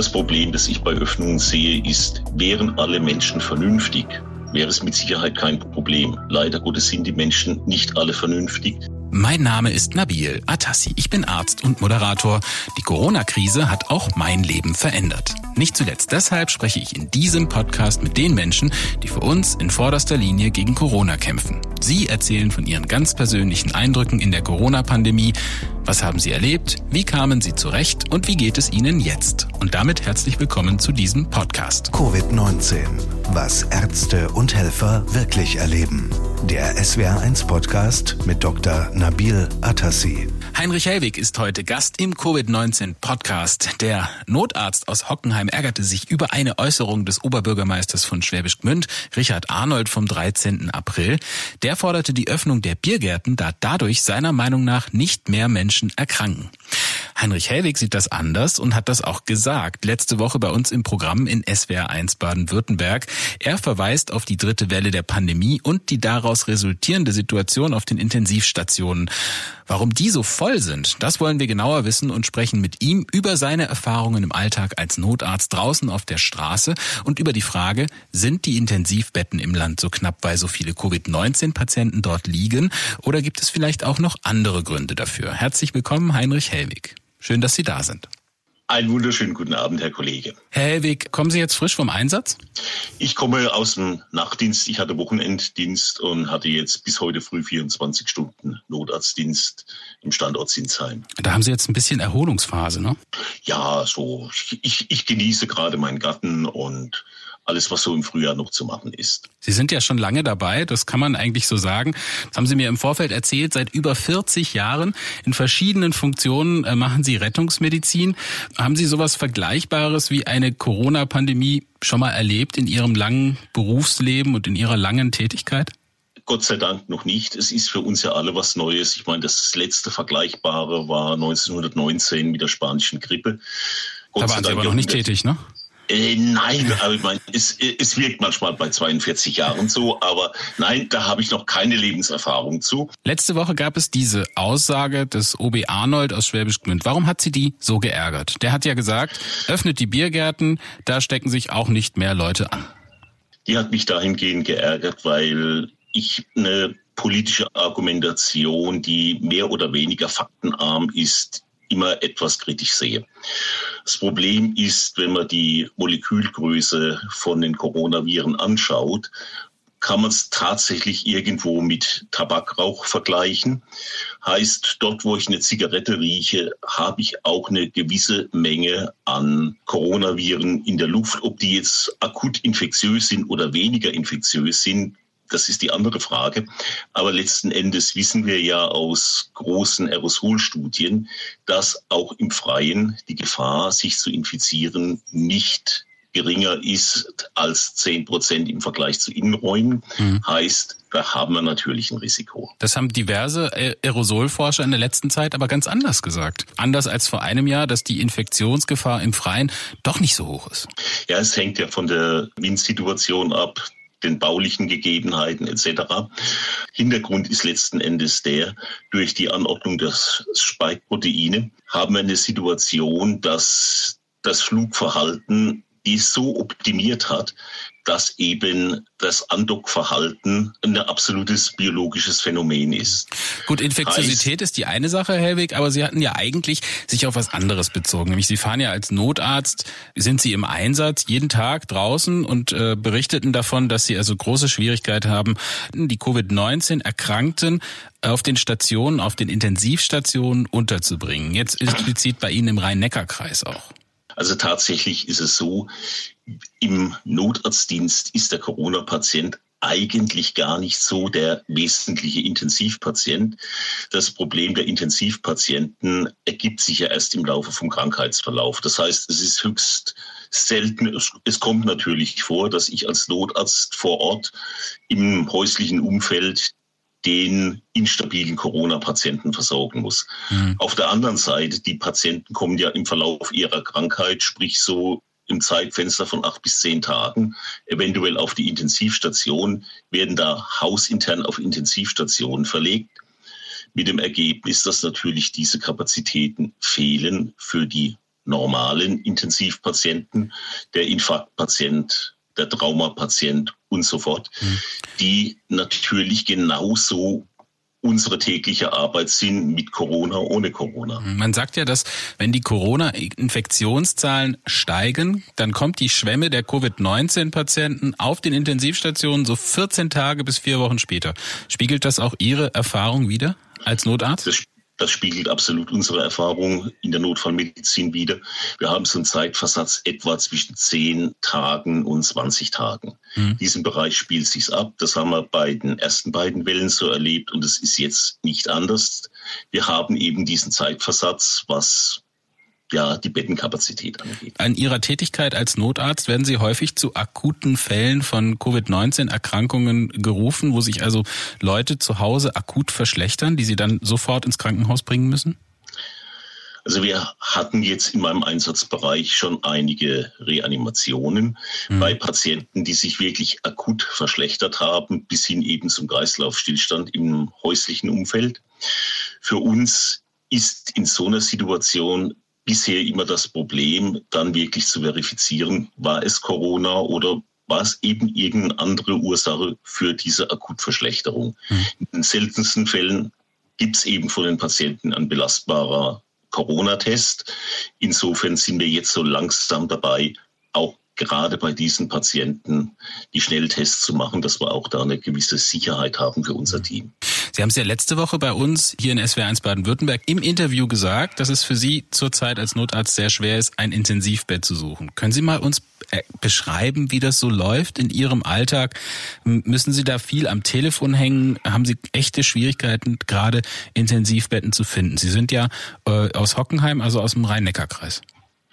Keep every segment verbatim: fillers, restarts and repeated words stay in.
Das Problem, das ich bei Öffnungen sehe, ist, wären alle Menschen vernünftig, wäre es mit Sicherheit kein Problem. Leider Gottes sind die Menschen nicht alle vernünftig. Mein Name ist Nabil Atassi. Ich bin Arzt und Moderator. Die Corona-Krise hat auch mein Leben verändert. Nicht zuletzt deshalb spreche ich in diesem Podcast mit den Menschen, die für uns in vorderster Linie gegen Corona kämpfen. Sie erzählen von ihren ganz persönlichen Eindrücken in der Corona-Pandemie. Was haben sie erlebt? Wie kamen sie zurecht? Und wie geht es ihnen jetzt? Und damit herzlich willkommen zu diesem Podcast. Covid neunzehn. Was Ärzte und Helfer wirklich erleben. Der S W R eins Podcast mit Doktor Nabil Atassi. Heinrich Hellwig ist heute Gast im Covid neunzehn Podcast. Der Notarzt aus Hockenheim ärgerte sich über eine Äußerung des Oberbürgermeisters von Schwäbisch Gmünd, Richard Arnold, vom dreizehnten April. Der forderte die Öffnung der Biergärten, da dadurch seiner Meinung nach nicht mehr Menschen erkranken. Heinrich Hellwig sieht das anders und hat das auch gesagt, letzte Woche bei uns im Programm in S W R eins Baden-Württemberg. Er verweist auf die dritte Welle der Pandemie und die daraus resultierende Situation auf den Intensivstationen. Warum die so voll sind, das wollen wir genauer wissen und sprechen mit ihm über seine Erfahrungen im Alltag als Notarzt draußen auf der Straße und über die Frage, sind die Intensivbetten im Land so knapp, weil so viele Covid neunzehn Patienten dort liegen, oder gibt es vielleicht auch noch andere Gründe dafür? Herzlich willkommen, Heinrich Hellwig. Schön, dass Sie da sind. Einen wunderschönen guten Abend, Herr Kollege. Herr Hellwig, kommen Sie jetzt frisch vom Einsatz? Ich komme aus dem Nachtdienst. Ich hatte Wochenenddienst und hatte jetzt bis heute früh vierundzwanzig Stunden Notarztdienst im Standort Sinsheim. Da haben Sie jetzt ein bisschen Erholungsphase, ne? Ja, so. Ich, ich genieße gerade meinen Garten und alles, was so im Frühjahr noch zu machen ist. Sie sind ja schon lange dabei, das kann man eigentlich so sagen. Das haben Sie mir im Vorfeld erzählt, seit über vierzig Jahren in verschiedenen Funktionen äh, machen Sie Rettungsmedizin. Haben Sie sowas Vergleichbares wie eine Corona-Pandemie schon mal erlebt in Ihrem langen Berufsleben und in Ihrer langen Tätigkeit? Gott sei Dank noch nicht. Es ist für uns ja alle was Neues. Ich meine, das letzte Vergleichbare war neunzehnhundertneunzehn mit der spanischen Grippe. Gott da waren Sie aber noch nicht tätig, ne? Äh, nein, aber ich meine, es, es wirkt manchmal bei zweiundvierzig Jahren so, aber nein, da habe ich noch keine Lebenserfahrung zu. Letzte Woche gab es diese Aussage des O B Arnold aus Schwäbisch Gmünd. Warum hat Sie die so geärgert? Der hat ja gesagt, öffnet die Biergärten, da stecken sich auch nicht mehr Leute an. Die hat mich dahingehend geärgert, weil ich eine politische Argumentation, die mehr oder weniger faktenarm ist, immer etwas kritisch sehe. Das Problem ist, wenn man die Molekülgröße von den Coronaviren anschaut, kann man es tatsächlich irgendwo mit Tabakrauch vergleichen. Heißt, dort, wo ich eine Zigarette rieche, habe ich auch eine gewisse Menge an Coronaviren in der Luft. Ob die jetzt akut infektiös sind oder weniger infektiös sind, das ist die andere Frage. Aber letzten Endes wissen wir ja aus großen Aerosolstudien, dass auch im Freien die Gefahr, sich zu infizieren, nicht geringer ist als zehn Prozent im Vergleich zu Innenräumen. Mhm. Heißt, da haben wir natürlich ein Risiko. Das haben diverse Aerosolforscher in der letzten Zeit aber ganz anders gesagt. Anders als vor einem Jahr, dass die Infektionsgefahr im Freien doch nicht so hoch ist. Ja, es hängt ja von der Windsituation ab, den baulichen Gegebenheiten et cetera. Hintergrund ist letzten Endes der, durch die Anordnung der Spike-Proteine haben wir eine Situation, dass das Flugverhalten die so optimiert hat, dass eben das Andockverhalten ein absolutes biologisches Phänomen ist. Gut, Infektiosität heißt, ist die eine Sache, Herr Hellwig, aber Sie hatten ja eigentlich sich auf was anderes bezogen. Nämlich Sie fahren ja als Notarzt, sind Sie im Einsatz jeden Tag draußen und äh, berichteten davon, dass Sie also große Schwierigkeiten haben, die Covid neunzehn Erkrankten auf den Stationen, auf den Intensivstationen unterzubringen. Jetzt explizit bei Ihnen im Rhein-Neckar-Kreis auch. Also tatsächlich ist es so, im Notarztdienst ist der Corona-Patient eigentlich gar nicht so der wesentliche Intensivpatient. Das Problem der Intensivpatienten ergibt sich ja erst im Laufe vom Krankheitsverlauf. Das heißt, es ist höchst selten, es kommt natürlich vor, dass ich als Notarzt vor Ort im häuslichen Umfeld den instabilen Corona-Patienten versorgen muss. Mhm. Auf der anderen Seite, die Patienten kommen ja im Verlauf ihrer Krankheit, sprich so im Zeitfenster von acht bis zehn Tagen, eventuell auf die Intensivstation, werden da hausintern auf Intensivstationen verlegt. Mit dem Ergebnis, dass natürlich diese Kapazitäten fehlen für die normalen Intensivpatienten, der Infarktpatient, der Traumapatient und so fort, mhm. die natürlich genauso unsere tägliche Arbeit sind mit Corona, ohne Corona. Man sagt ja, dass wenn die Corona-Infektionszahlen steigen, dann kommt die Schwemme der Covid neunzehn Patienten auf den Intensivstationen so vierzehn Tage bis vier Wochen später. Spiegelt das auch Ihre Erfahrung wider als Notarzt? Das Das spiegelt absolut unsere Erfahrung in der Notfallmedizin wider. Wir haben so einen Zeitversatz etwa zwischen zehn Tagen und zwanzig Tagen. Mhm. In diesem Bereich spielt es sich ab. Das haben wir bei den ersten beiden Wellen so erlebt und es ist jetzt nicht anders. Wir haben eben diesen Zeitversatz, was ja die Bettenkapazität angeht. An Ihrer Tätigkeit als Notarzt werden Sie häufig zu akuten Fällen von Covid neunzehn Erkrankungen gerufen, wo sich also Leute zu Hause akut verschlechtern, die Sie dann sofort ins Krankenhaus bringen müssen? Also wir hatten jetzt in meinem Einsatzbereich schon einige Reanimationen mhm. bei Patienten, die sich wirklich akut verschlechtert haben, bis hin eben zum Kreislaufstillstand im häuslichen Umfeld. Für uns ist in so einer Situation bisher immer das Problem, dann wirklich zu verifizieren, war es Corona oder war es eben irgendeine andere Ursache für diese Akutverschlechterung. Mhm. In den seltensten Fällen gibt es eben von den Patienten ein belastbarer Corona-Test. Insofern sind wir jetzt so langsam dabei, auch gerade bei diesen Patienten die Schnelltests zu machen, dass wir auch da eine gewisse Sicherheit haben für unser Team. Sie haben es ja letzte Woche bei uns hier in S W R eins Baden-Württemberg im Interview gesagt, dass es für Sie zurzeit als Notarzt sehr schwer ist, ein Intensivbett zu suchen. Können Sie mal uns beschreiben, wie das so läuft in Ihrem Alltag? Müssen Sie da viel am Telefon hängen? Haben Sie echte Schwierigkeiten, gerade Intensivbetten zu finden? Sie sind ja äh, aus Hockenheim, also aus dem Rhein-Neckar-Kreis.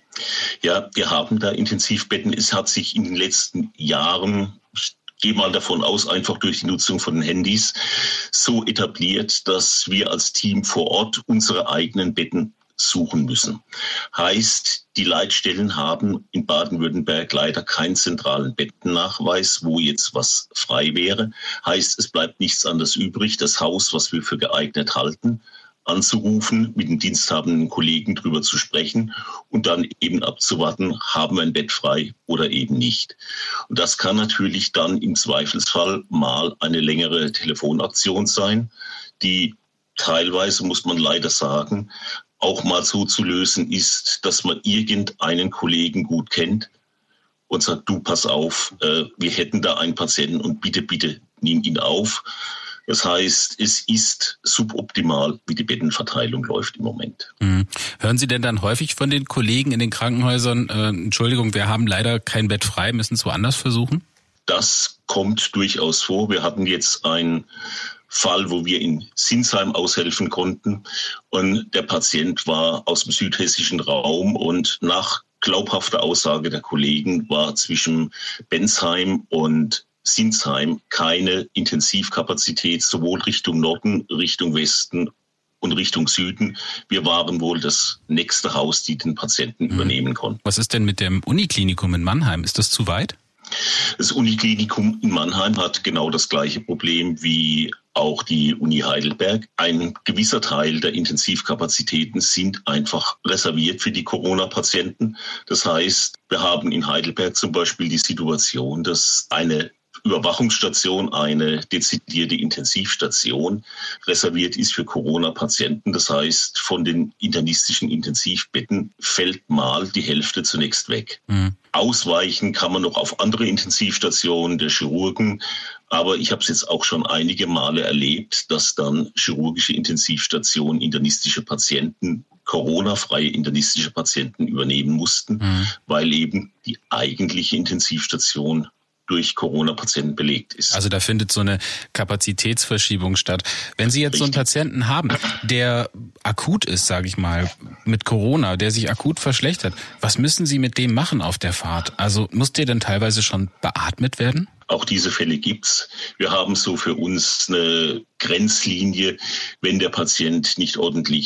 Ja, wir haben da Intensivbetten. Es hat sich in den letzten Jahren, ich gehe mal davon aus, einfach durch die Nutzung von den Handys, so etabliert, dass wir als Team vor Ort unsere eigenen Betten suchen müssen. Heißt, die Leitstellen haben in Baden-Württemberg leider keinen zentralen Bettennachweis, wo jetzt was frei wäre. Heißt, es bleibt nichts anderes übrig, das Haus, was wir für geeignet halten, anzurufen, mit den diensthabenden Kollegen drüber zu sprechen und dann eben abzuwarten, haben wir ein Bett frei oder eben nicht. Und das kann natürlich dann im Zweifelsfall mal eine längere Telefonaktion sein, die teilweise, muss man leider sagen, auch mal so zu lösen ist, dass man irgendeinen Kollegen gut kennt und sagt, du, pass auf, äh, wir hätten da einen Patienten und bitte, bitte nimm ihn auf. Das heißt, es ist suboptimal, wie die Bettenverteilung läuft im Moment. Mhm. Hören Sie denn dann häufig von den Kollegen in den Krankenhäusern, äh, Entschuldigung, wir haben leider kein Bett frei, müssen es woanders versuchen? Das kommt durchaus vor. Wir hatten jetzt einen Fall, wo wir in Sinsheim aushelfen konnten und der Patient war aus dem südhessischen Raum und nach glaubhafter Aussage der Kollegen war zwischen Bensheim und Sinsheim keine Intensivkapazität, sowohl Richtung Norden, Richtung Westen und Richtung Süden. Wir waren wohl das nächste Haus, die den Patienten mhm. übernehmen konnten. Was ist denn mit dem Uniklinikum in Mannheim? Ist das zu weit? Das Uniklinikum in Mannheim hat genau das gleiche Problem wie auch die Uni Heidelberg. Ein gewisser Teil der Intensivkapazitäten sind einfach reserviert für die Corona-Patienten. Das heißt, wir haben in Heidelberg zum Beispiel die Situation, dass eine Überwachungsstation, eine dezidierte Intensivstation reserviert ist für Corona-Patienten. Das heißt, von den internistischen Intensivbetten fällt mal die Hälfte zunächst weg. Mhm. Ausweichen kann man noch auf andere Intensivstationen der Chirurgen. Aber ich habe es jetzt auch schon einige Male erlebt, dass dann chirurgische Intensivstationen internistische Patienten, Corona-freie internistische Patienten übernehmen mussten, mhm. weil eben die eigentliche Intensivstation durch Corona-Patienten belegt ist. Also da findet so eine Kapazitätsverschiebung statt. Wenn Sie jetzt Richtig. so einen Patienten haben, der akut ist, sage ich mal, mit Corona, der sich akut verschlechtert, was müssen Sie mit dem machen auf der Fahrt? Also muss der denn teilweise schon beatmet werden? Auch diese Fälle gibt's. Wir haben so für uns eine Grenzlinie, wenn der Patient nicht ordentlich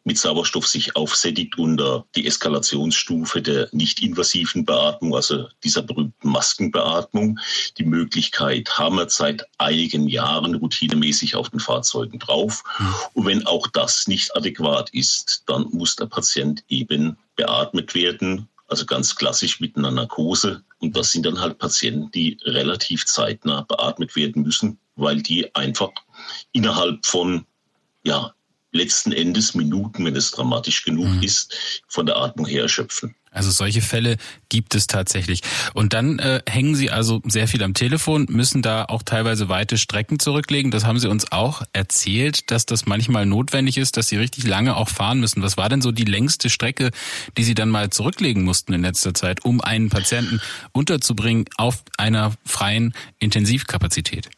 mit Sauerstoff sich aufsättigt unter die Eskalationsstufe der nicht-invasiven Beatmung, also dieser berühmten Maskenbeatmung. Die Möglichkeit haben wir seit einigen Jahren routinemäßig auf den Fahrzeugen drauf. Und wenn auch das nicht adäquat ist, dann muss der Patient eben beatmet werden, also ganz klassisch mit einer Narkose. Und das sind dann halt Patienten, die relativ zeitnah beatmet werden müssen, weil die einfach innerhalb von, ja, letzten Endes Minuten, wenn es dramatisch genug mhm. ist, von der Atmung her erschöpfen. Also solche Fälle gibt es tatsächlich. Und dann äh, hängen Sie also sehr viel am Telefon, müssen da auch teilweise weite Strecken zurücklegen. Das haben Sie uns auch erzählt, dass das manchmal notwendig ist, dass Sie richtig lange auch fahren müssen. Was war denn so die längste Strecke, die Sie dann mal zurücklegen mussten in letzter Zeit, um einen Patienten unterzubringen auf einer freien Intensivkapazität?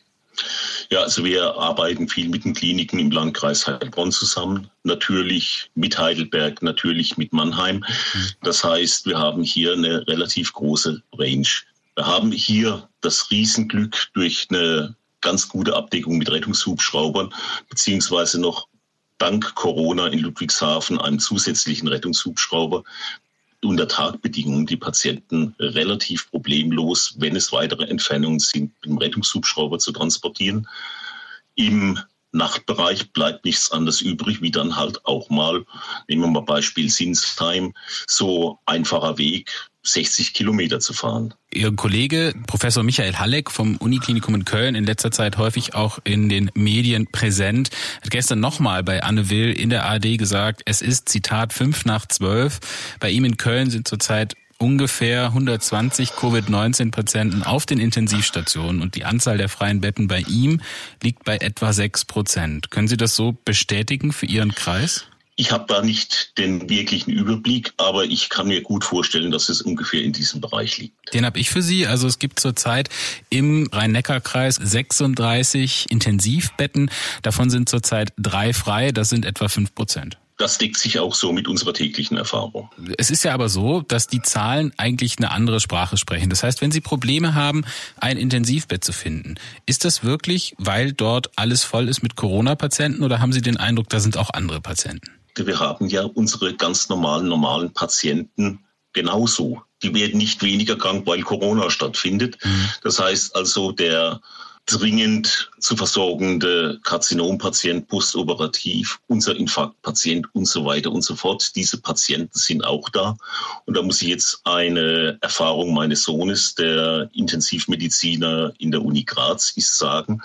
Ja, also wir arbeiten viel mit den Kliniken im Landkreis Heilbronn zusammen, natürlich mit Heidelberg, natürlich mit Mannheim. Das heißt, wir haben hier eine relativ große Range. Wir haben hier das Riesenglück durch eine ganz gute Abdeckung mit Rettungshubschraubern, beziehungsweise noch dank Corona in Ludwigshafen einen zusätzlichen Rettungshubschrauber, unter Tagbedingungen die Patienten relativ problemlos, wenn es weitere Entfernungen sind, mit dem Rettungshubschrauber zu transportieren. Im Nachtbereich bleibt nichts anderes übrig, wie dann halt auch mal, nehmen wir mal Beispiel Sinsheim, so einfacher Weg, sechzig Kilometer zu fahren. Ihr Kollege Professor Michael Halleck vom Uniklinikum in Köln, in letzter Zeit häufig auch in den Medien präsent, hat gestern nochmal bei Anne Will in der A R D gesagt, es ist, Zitat, fünf nach zwölf. Bei ihm in Köln sind zurzeit ungefähr hundertzwanzig Covid neunzehn Patienten auf den Intensivstationen und die Anzahl der freien Betten bei ihm liegt bei etwa sechs Prozent. Können Sie das so bestätigen für Ihren Kreis? Ich habe da nicht den wirklichen Überblick, aber ich kann mir gut vorstellen, dass es ungefähr in diesem Bereich liegt. Den habe ich für Sie. Also es gibt zurzeit im Rhein-Neckar-Kreis sechsunddreißig Intensivbetten. Davon sind zurzeit drei frei. Das sind etwa fünf Prozent. Das deckt sich auch so mit unserer täglichen Erfahrung. Es ist ja aber so, dass die Zahlen eigentlich eine andere Sprache sprechen. Das heißt, wenn Sie Probleme haben, ein Intensivbett zu finden, ist das wirklich, weil dort alles voll ist mit Corona-Patienten oder haben Sie den Eindruck, da sind auch andere Patienten? Wir haben ja unsere ganz normalen, normalen Patienten genauso. Die werden nicht weniger krank, weil Corona stattfindet. Mhm. Das heißt also, der dringend zu versorgende Karzinompatient postoperativ, unser Infarktpatient und so weiter und so fort. Diese Patienten sind auch da. Und da muss ich jetzt eine Erfahrung meines Sohnes, der Intensivmediziner in der Uni Graz, ist sagen,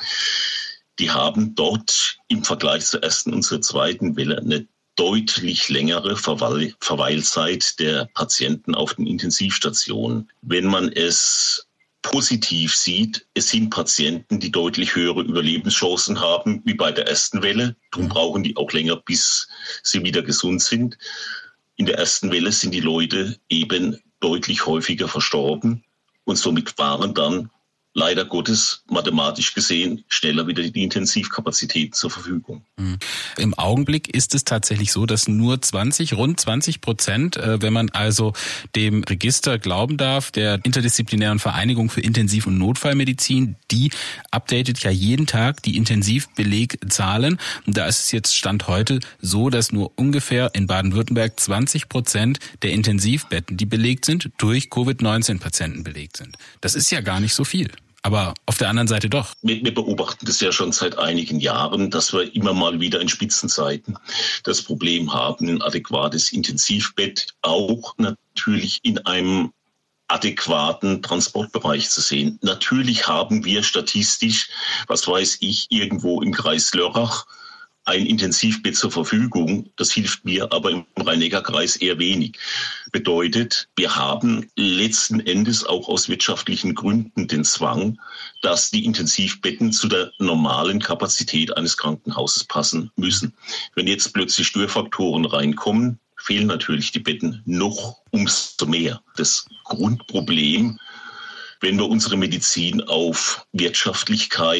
die haben dort im Vergleich zur ersten und zur zweiten Welle eine deutlich längere Verweil- Verweilzeit der Patienten auf den Intensivstationen. Wenn man es positiv sieht, es sind Patienten, die deutlich höhere Überlebenschancen haben, wie bei der ersten Welle. Darum brauchen die auch länger, bis sie wieder gesund sind. In der ersten Welle sind die Leute eben deutlich häufiger verstorben und somit waren dann leider Gottes mathematisch gesehen schneller wieder die Intensivkapazitäten zur Verfügung. Im Augenblick ist es tatsächlich so, dass nur zwanzig, rund zwanzig Prozent, wenn man also dem Register glauben darf, der Interdisziplinären Vereinigung für Intensiv- und Notfallmedizin, die updatet ja jeden Tag die Intensivbelegzahlen. Und da ist es jetzt Stand heute so, dass nur ungefähr in Baden-Württemberg zwanzig Prozent der Intensivbetten, die belegt sind, durch Covid neunzehn Patienten belegt sind. Das ist ja gar nicht so viel. Aber auf der anderen Seite doch. Wir, wir beobachten das ja schon seit einigen Jahren, dass wir immer mal wieder in Spitzenzeiten das Problem haben, ein adäquates Intensivbett auch natürlich in einem adäquaten Transportbereich zu sehen. Natürlich haben wir statistisch, was weiß ich, irgendwo im Kreis Lörrach ein Intensivbett zur Verfügung. Das hilft mir aber im Rhein-Neckar-Kreis eher wenig. Bedeutet, wir haben letzten Endes auch aus wirtschaftlichen Gründen den Zwang, dass die Intensivbetten zu der normalen Kapazität eines Krankenhauses passen müssen. Wenn jetzt plötzlich Störfaktoren reinkommen, fehlen natürlich die Betten noch umso mehr. Das Grundproblem, wenn wir unsere Medizin auf Wirtschaftlichkeit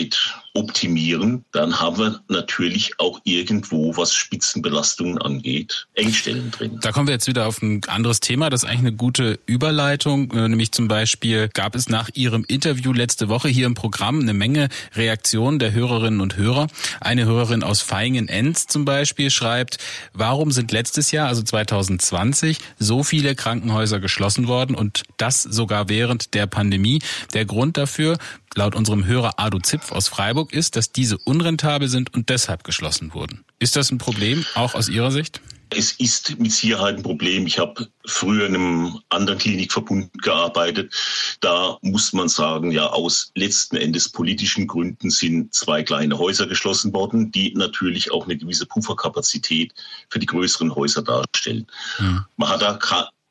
optimieren, dann haben wir natürlich auch irgendwo, was Spitzenbelastungen angeht, Engstellen drin. Da kommen wir jetzt wieder auf ein anderes Thema. Das ist eigentlich eine gute Überleitung. Nämlich zum Beispiel gab es nach Ihrem Interview letzte Woche hier im Programm eine Menge Reaktionen der Hörerinnen und Hörer. Eine Hörerin aus Vaihingen-Enz zum Beispiel schreibt, warum sind letztes Jahr, also zwanzig zwanzig, so viele Krankenhäuser geschlossen worden und das sogar während der Pandemie? Der Grund dafür, laut unserem Hörer Ado Zipf aus Freiburg, ist, dass diese unrentabel sind und deshalb geschlossen wurden. Ist das ein Problem, auch aus Ihrer Sicht? Es ist mit Sicherheit ein Problem. Ich habe früher in einem anderen Klinikverbund gearbeitet. Da muss man sagen, ja, aus letzten Endes politischen Gründen sind zwei kleine Häuser geschlossen worden, die natürlich auch eine gewisse Pufferkapazität für die größeren Häuser darstellen. Mhm. Man hat da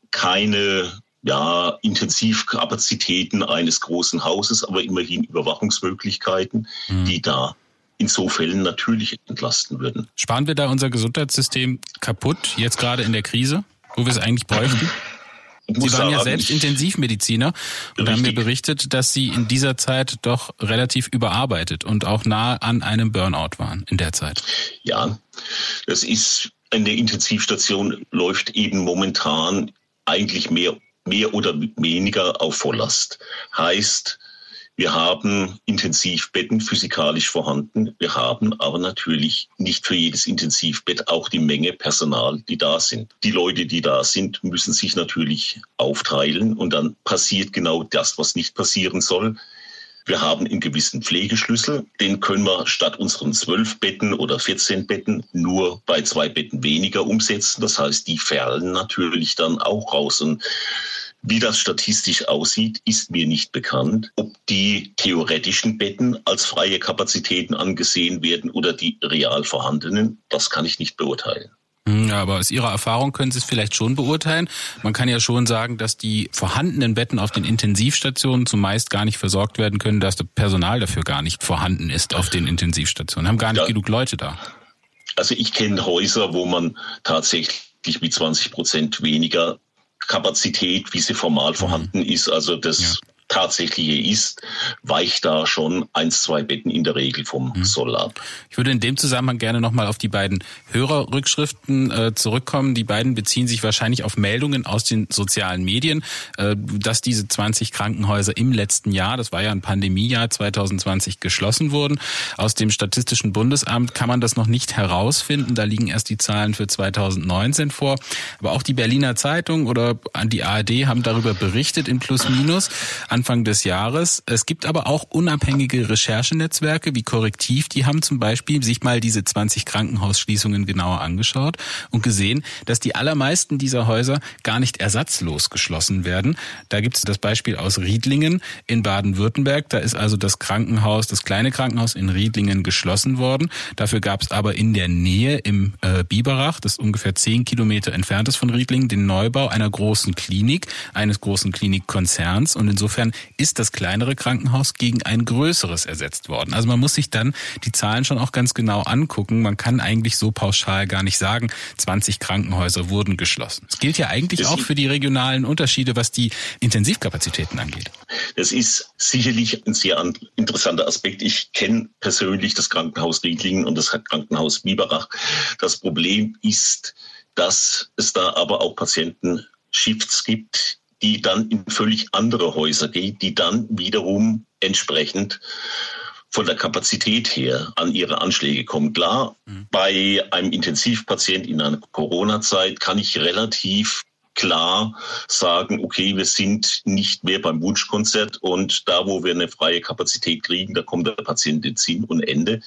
keine ja, Intensivkapazitäten eines großen Hauses, aber immerhin Überwachungsmöglichkeiten, mhm. die da in so Fällen natürlich entlasten würden. Sparen wir da unser Gesundheitssystem kaputt, jetzt gerade in der Krise, wo wir es eigentlich bräuchten? Sie waren sagen, ja selbst Intensivmediziner und richtig. Haben mir berichtet, dass Sie in dieser Zeit doch relativ überarbeitet und auch nahe an einem Burnout waren in der Zeit. Ja, das ist, in der Intensivstation läuft eben momentan eigentlich mehr mehr oder weniger auf Volllast. Heißt, wir haben Intensivbetten physikalisch vorhanden. Wir haben aber natürlich nicht für jedes Intensivbett auch die Menge Personal, die da sind. Die Leute, die da sind, müssen sich natürlich aufteilen und dann passiert genau das, was nicht passieren soll. Wir haben einen gewissen Pflegeschlüssel, den können wir statt unseren zwölf Betten oder vierzehn Betten nur bei zwei Betten weniger umsetzen. Das heißt, die fallen natürlich dann auch raus. Und wie das statistisch aussieht, ist mir nicht bekannt. Ob die theoretischen Betten als freie Kapazitäten angesehen werden oder die real vorhandenen, das kann ich nicht beurteilen. Ja, aber aus Ihrer Erfahrung können Sie es vielleicht schon beurteilen. Man kann ja schon sagen, dass die vorhandenen Betten auf den Intensivstationen zumeist gar nicht versorgt werden können, dass das Personal dafür gar nicht vorhanden ist auf den Intensivstationen. Haben gar nicht ja. genug Leute da. Also ich kenne Häuser, wo man tatsächlich mit zwanzig Prozent weniger Kapazität, wie sie formal vorhanden ist, also das ja. Tatsächliche ist, weicht da schon eins, zwei Betten in der Regel vom mhm. Soll ab. Ich würde in dem Zusammenhang gerne nochmal auf die beiden Hörerrückschriften äh, zurückkommen. Die beiden beziehen sich wahrscheinlich auf Meldungen aus den sozialen Medien, äh, dass diese zwanzig Krankenhäuser im letzten Jahr, das war ja ein Pandemiejahr zwanzig zwanzig, geschlossen wurden. Aus dem Statistischen Bundesamt kann man das noch nicht herausfinden. Da liegen erst die Zahlen für zwanzig neunzehn vor. Aber auch die Berliner Zeitung oder die A R D haben darüber berichtet in Plus Minus Anfang des Jahres. Es gibt aber auch unabhängige Recherchenetzwerke wie Korrektiv, die haben zum Beispiel sich mal diese zwanzig Krankenhausschließungen genauer angeschaut und gesehen, dass die allermeisten dieser Häuser gar nicht ersatzlos geschlossen werden. Da gibt es das Beispiel aus Riedlingen in Baden-Württemberg. Da ist also das Krankenhaus, das kleine Krankenhaus in Riedlingen geschlossen worden. Dafür gab es aber in der Nähe im äh, Biberach, das ungefähr zehn Kilometer entfernt ist von Riedlingen, den Neubau einer großen Klinik, eines großen Klinikkonzerns, und insofern ist das kleinere Krankenhaus gegen ein größeres ersetzt worden. Also man muss sich dann die Zahlen schon auch ganz genau angucken. Man kann eigentlich so pauschal gar nicht sagen, zwanzig Krankenhäuser wurden geschlossen. Das gilt ja eigentlich das auch für die regionalen Unterschiede, was die Intensivkapazitäten angeht. Das ist sicherlich ein sehr interessanter Aspekt. Ich kenne persönlich das Krankenhaus Riedlingen und das Krankenhaus Biberach. Das Problem ist, dass es da aber auch Patienten-Shifts gibt, die dann in völlig andere Häuser gehen, die dann wiederum entsprechend von der Kapazität her an ihre Anschläge kommen. Klar, mhm. bei einem Intensivpatient in einer Corona-Zeit kann ich relativ klar sagen, okay, wir sind nicht mehr beim Wunschkonzert und da, wo wir eine freie Kapazität kriegen, da kommt der Patient ins Sinn und Ende.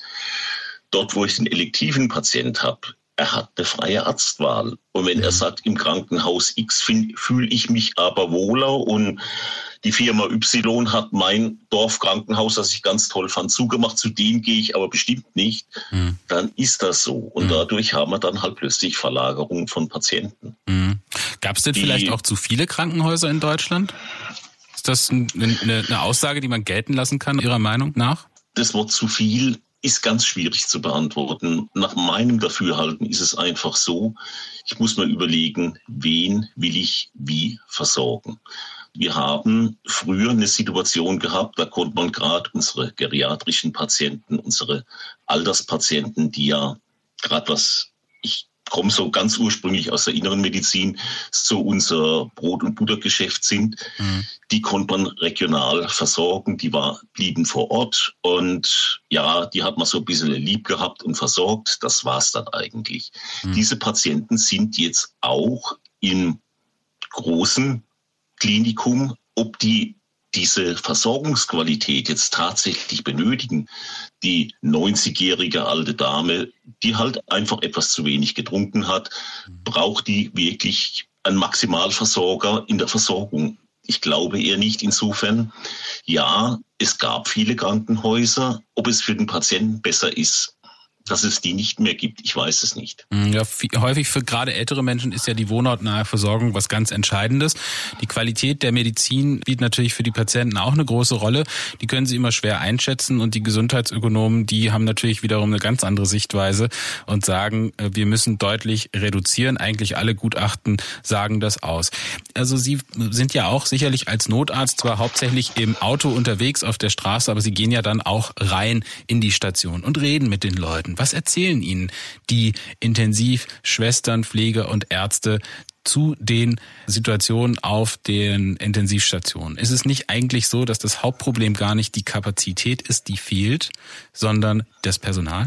Dort, wo ich den elektiven Patient habe, er hat eine freie Arztwahl. Und wenn mhm. er sagt, im Krankenhaus X fühle ich mich aber wohler und die Firma Y hat mein Dorfkrankenhaus, das ich ganz toll fand, zugemacht, zu dem gehe ich aber bestimmt nicht, mhm. dann ist das so. Und mhm. dadurch haben wir dann halt plötzlich Verlagerungen von Patienten. Mhm. Gab es denn die, vielleicht auch zu viele Krankenhäuser in Deutschland? Ist das eine, eine Aussage, die man gelten lassen kann, Ihrer Meinung nach? Das Wort zu viel ist ganz schwierig zu beantworten. Nach meinem Dafürhalten ist es einfach so, ich muss mir überlegen, wen will ich wie versorgen. Wir haben früher eine Situation gehabt, da konnte man gerade unsere geriatrischen Patienten, unsere Alterspatienten, die ja gerade was, ich komme so ganz ursprünglich aus der inneren Medizin, so unser Brot- und Buttergeschäft sind, mhm. die konnte man regional versorgen, die war, blieben vor Ort und ja, die hat man so ein bisschen lieb gehabt und versorgt, das war's dann eigentlich. Mhm. Diese Patienten sind jetzt auch im großen Klinikum, ob die diese Versorgungsqualität jetzt tatsächlich benötigen. Die neunzigjährige alte Dame, die halt einfach etwas zu wenig getrunken hat, braucht die wirklich einen Maximalversorger in der Versorgung? Ich glaube eher nicht. Insofern, ja, es gab viele Krankenhäuser. Ob es für den Patienten besser ist, dass es die nicht mehr gibt, ich weiß es nicht. Ja, viel, häufig für gerade ältere Menschen ist ja die wohnortnahe Versorgung was ganz Entscheidendes. Die Qualität der Medizin spielt natürlich für die Patienten auch eine große Rolle. Die können sie immer schwer einschätzen und die Gesundheitsökonomen, die haben natürlich wiederum eine ganz andere Sichtweise und sagen, wir müssen deutlich reduzieren. Eigentlich alle Gutachten sagen das aus. Also Sie sind ja auch sicherlich als Notarzt zwar hauptsächlich im Auto unterwegs auf der Straße, aber Sie gehen ja dann auch rein in die Station und reden mit den Leuten. Was erzählen Ihnen die Intensivschwestern, Pfleger und Ärzte zu den Situationen auf den Intensivstationen? Ist es nicht eigentlich so, dass das Hauptproblem gar nicht die Kapazität ist, die fehlt, sondern das Personal?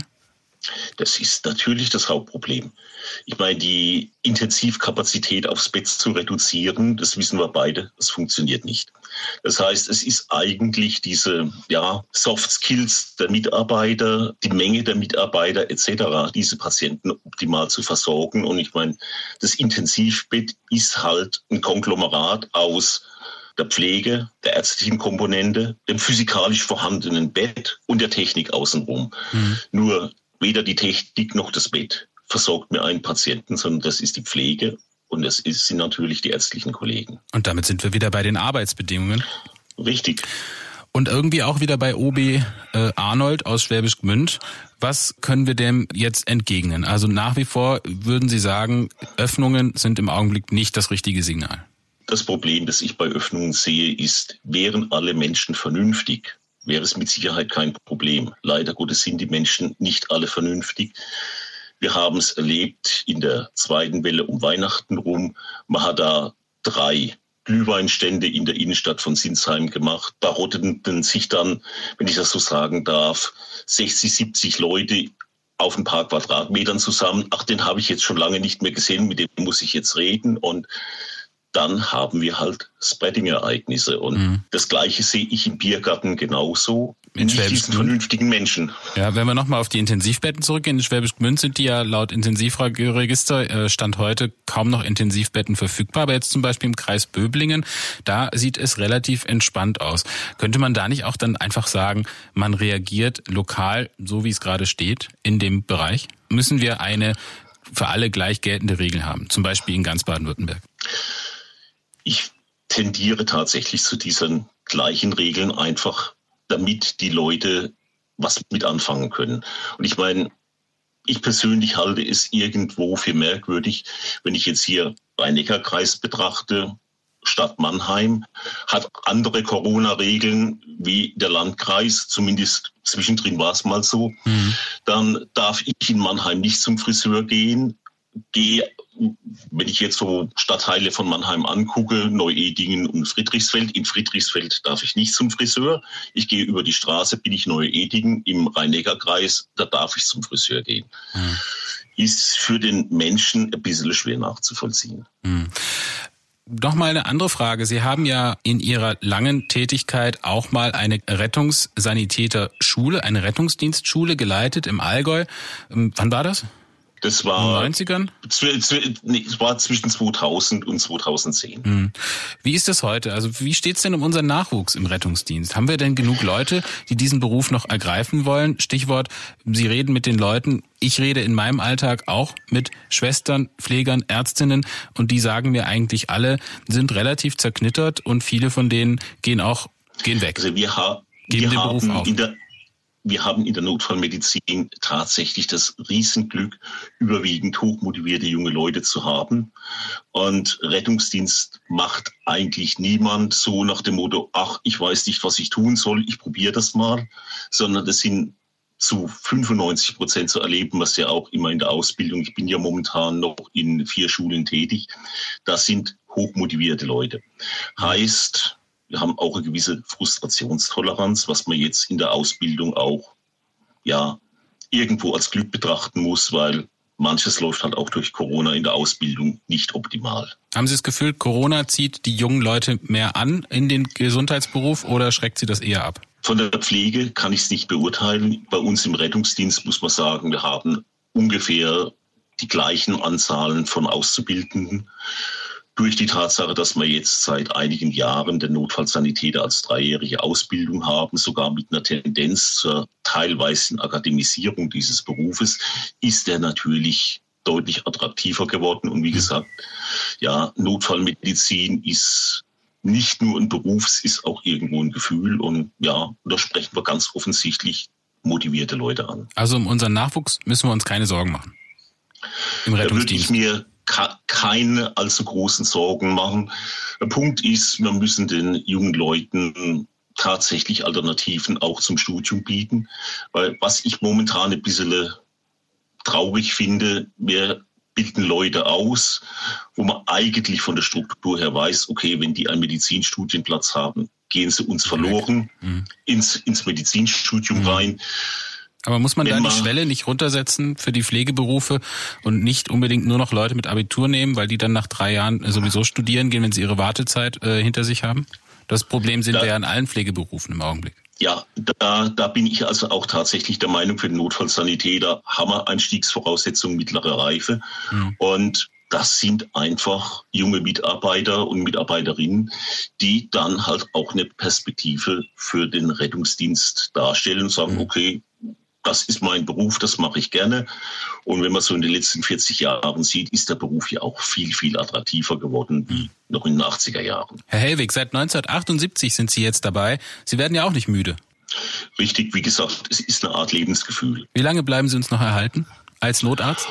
Das ist natürlich das Hauptproblem. Ich meine, die Intensivkapazität aufs Bett zu reduzieren, das wissen wir beide, das funktioniert nicht. Das heißt, es ist eigentlich diese ja, Soft Skills der Mitarbeiter, die Menge der Mitarbeiter et cetera, diese Patienten optimal zu versorgen. Und ich meine, das Intensivbett ist halt ein Konglomerat aus der Pflege, der ärztlichen Komponente, dem physikalisch vorhandenen Bett und der Technik außenrum. Mhm. Nur weder die Technik noch das Bett versorgt mir einen Patienten, sondern das ist die Pflege und das ist, sind natürlich die ärztlichen Kollegen. Und damit sind wir wieder bei den Arbeitsbedingungen. Richtig. Und irgendwie auch wieder bei O B äh, Arnold aus Schwäbisch Gmünd. Was können wir dem jetzt entgegnen? Also nach wie vor würden Sie sagen, Öffnungen sind im Augenblick nicht das richtige Signal. Das Problem, das ich bei Öffnungen sehe, ist, wären alle Menschen vernünftig, wäre es mit Sicherheit kein Problem. Leider Gottes sind die Menschen nicht alle vernünftig. Wir haben es erlebt in der zweiten Welle um Weihnachten rum. Man hat da drei Glühweinstände in der Innenstadt von Sinsheim gemacht. Da rotteten sich dann, wenn ich das so sagen darf, sechzig, siebzig Leute auf ein paar Quadratmetern zusammen. Ach, den habe ich jetzt schon lange nicht mehr gesehen, mit dem muss ich jetzt reden. Und dann haben wir halt Spreading-Ereignisse. Und mhm. das Gleiche sehe ich im Biergarten genauso. In nicht diesen vernünftigen Menschen. Ja, wenn wir nochmal auf die Intensivbetten zurückgehen, in Schwäbisch Gmünd sind die ja laut Intensivregister Stand heute kaum noch Intensivbetten verfügbar. Aber jetzt zum Beispiel im Kreis Böblingen, da sieht es relativ entspannt aus. Könnte man da nicht auch dann einfach sagen, man reagiert lokal, so wie es gerade steht, in dem Bereich? Müssen wir eine für alle gleich geltende Regel haben, zum Beispiel in ganz Baden-Württemberg? Ich tendiere tatsächlich zu diesen gleichen Regeln, einfach damit die Leute was mit anfangen können. Und ich meine, ich persönlich halte es irgendwo für merkwürdig, wenn ich jetzt hier Rhein-Neckar-Kreis betrachte, Stadt Mannheim hat andere Corona-Regeln wie der Landkreis, zumindest zwischendrin war es mal so. Mhm. Dann darf ich in Mannheim nicht zum Friseur gehen, gehe, wenn ich jetzt so Stadtteile von Mannheim angucke, Neuedingen und Friedrichsfeld. In Friedrichsfeld darf ich nicht zum Friseur. Ich gehe über die Straße, bin ich Neuedingen. Im Rhein-Neckar-Kreis, da darf ich zum Friseur gehen. Hm. Ist für den Menschen ein bisschen schwer nachzuvollziehen. Hm. Noch mal eine andere Frage. Sie haben ja in Ihrer langen Tätigkeit auch mal eine Rettungssanitäter-Schule, eine Rettungsdienstschule geleitet im Allgäu. Wann war das? Das war, in den neunzigern? Es war zwischen zweitausend und zweitausendzehn. Hm. Wie ist das heute? Also wie steht es denn um unseren Nachwuchs im Rettungsdienst? Haben wir denn genug Leute, die diesen Beruf noch ergreifen wollen? Stichwort, Sie reden mit den Leuten. Ich rede in meinem Alltag auch mit Schwestern, Pflegern, Ärztinnen und die sagen mir eigentlich alle, sind relativ zerknittert und viele von denen gehen auch gehen weg. Also wir, ha- Geben wir den haben Beruf auf. in der wir haben in der Notfallmedizin tatsächlich das Riesenglück, überwiegend hochmotivierte junge Leute zu haben. Und Rettungsdienst macht eigentlich niemand so nach dem Motto, ach, ich weiß nicht, was ich tun soll, ich probiere das mal, sondern das sind zu fünfundneunzig Prozent zu erleben, was ja auch immer in der Ausbildung, ich bin ja momentan noch in vier Schulen tätig, das sind hochmotivierte Leute. Heißt, wir haben auch eine gewisse Frustrationstoleranz, was man jetzt in der Ausbildung auch ja irgendwo als Glück betrachten muss, weil manches läuft halt auch durch Corona in der Ausbildung nicht optimal. Haben Sie das Gefühl, Corona zieht die jungen Leute mehr an in den Gesundheitsberuf oder schreckt sie das eher ab? Von der Pflege kann ich es nicht beurteilen. Bei uns im Rettungsdienst muss man sagen, wir haben ungefähr die gleichen Anzahlen von Auszubildenden. Durch die Tatsache, dass wir jetzt seit einigen Jahren den Notfallsanitäter als dreijährige Ausbildung haben, sogar mit einer Tendenz zur teilweisen Akademisierung dieses Berufes, ist er natürlich deutlich attraktiver geworden. Und wie gesagt, ja, Notfallmedizin ist nicht nur ein Beruf, es ist auch irgendwo ein Gefühl. Und ja, da sprechen wir ganz offensichtlich motivierte Leute an. Also um unseren Nachwuchs müssen wir uns keine Sorgen machen im Rettungsdienst. Da würde ich mir keine allzu großen Sorgen machen. Der Punkt ist, wir müssen den jungen Leuten tatsächlich Alternativen auch zum Studium bieten. Weil was ich momentan ein bisschen traurig finde, wir bilden Leute aus, wo man eigentlich von der Struktur her weiß, okay, wenn die einen Medizinstudienplatz haben, gehen sie uns verloren mhm. ins, ins Medizinstudium mhm. rein. Aber muss man da die Schwelle nicht runtersetzen für die Pflegeberufe und nicht unbedingt nur noch Leute mit Abitur nehmen, weil die dann nach drei Jahren sowieso studieren gehen, wenn sie ihre Wartezeit äh, hinter sich haben? Das Problem sehen da, wir ja in allen Pflegeberufen im Augenblick. Ja, da, da bin ich also auch tatsächlich der Meinung, für den Notfallsanitäter haben wir Einstiegsvoraussetzungen mittlere Reife. Mhm. Und das sind einfach junge Mitarbeiter und Mitarbeiterinnen, die dann halt auch eine Perspektive für den Rettungsdienst darstellen und sagen, mhm. okay, das ist mein Beruf, das mache ich gerne. Und wenn man so in den letzten vierzig Jahren sieht, ist der Beruf ja auch viel, viel attraktiver geworden wie noch in den achtziger Jahren. Herr Hellwig, seit neunzehnhundertachtundsiebzig sind Sie jetzt dabei. Sie werden ja auch nicht müde. Richtig, wie gesagt, es ist eine Art Lebensgefühl. Wie lange bleiben Sie uns noch erhalten als Notarzt?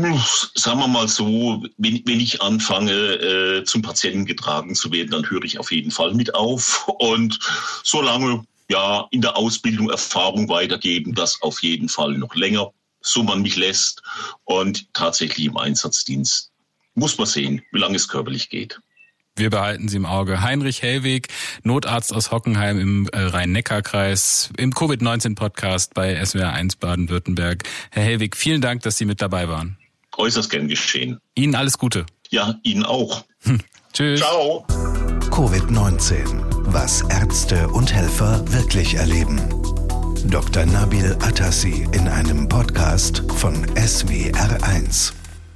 Sagen wir mal so, wenn, wenn ich anfange, äh, zum Patienten getragen zu werden, dann höre ich auf jeden Fall mit auf. Und solange ja, in der Ausbildung Erfahrung weitergeben, das auf jeden Fall noch länger, so man mich lässt. Und tatsächlich im Einsatzdienst muss man sehen, wie lange es körperlich geht. Wir behalten Sie im Auge. Heinrich Hellwig, Notarzt aus Hockenheim im Rhein-Neckar-Kreis, im Covid neunzehn Podcast bei S W R eins Baden-Württemberg. Herr Hellwig, vielen Dank, dass Sie mit dabei waren. Äußerst gern geschehen. Ihnen alles Gute. Ja, Ihnen auch. Hm. Tschüss. Ciao. Covid neunzehn. Was Ärzte und Helfer wirklich erleben. Doktor Nabil Atassi in einem Podcast von S W R eins.